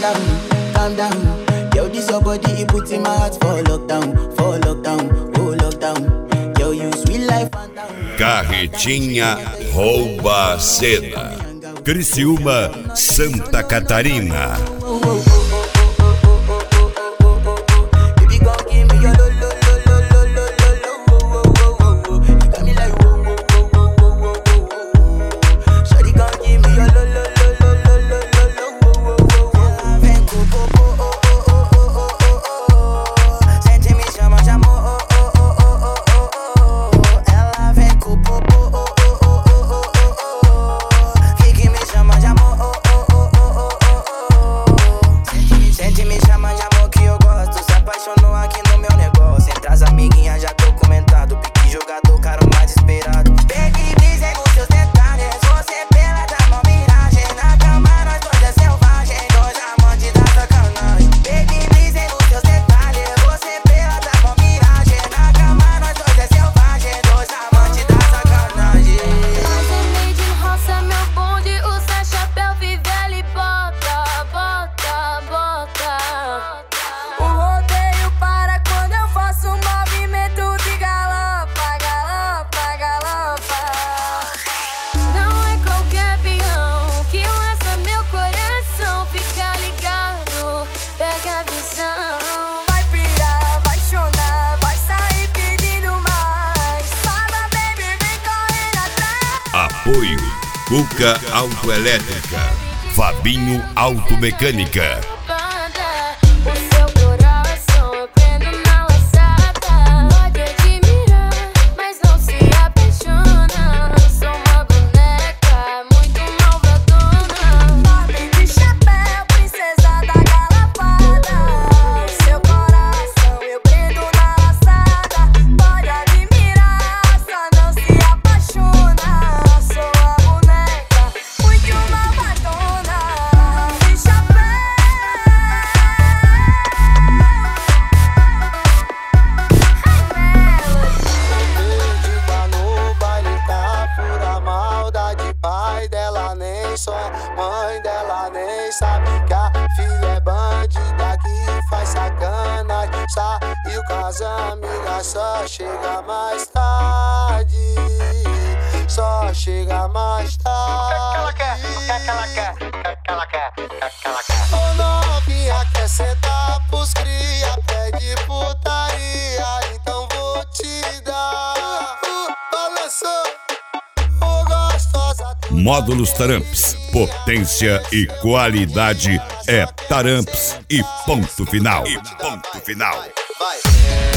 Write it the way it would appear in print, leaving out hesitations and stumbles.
down, calm down. Yo, this your body, it puts in my heart for lockdown, oh lockdown. Yo, you sweet life, Carretinha rouba a cena. Criciúma, Santa Catarina. Apoio Cuca Autoelétrica, Fabinho Automecânica. Mãe dela nem sabe que a filha é bandida que faz sacanagem. Saiu com as amigas, só chega mais tarde. Só chega mais tarde. O que ela quer? Ô novinha quer sentar pros cria, pede putaria, então vou te dar. Balançou. Módulos Taramps, potência e qualidade é Taramps e ponto final. Vai.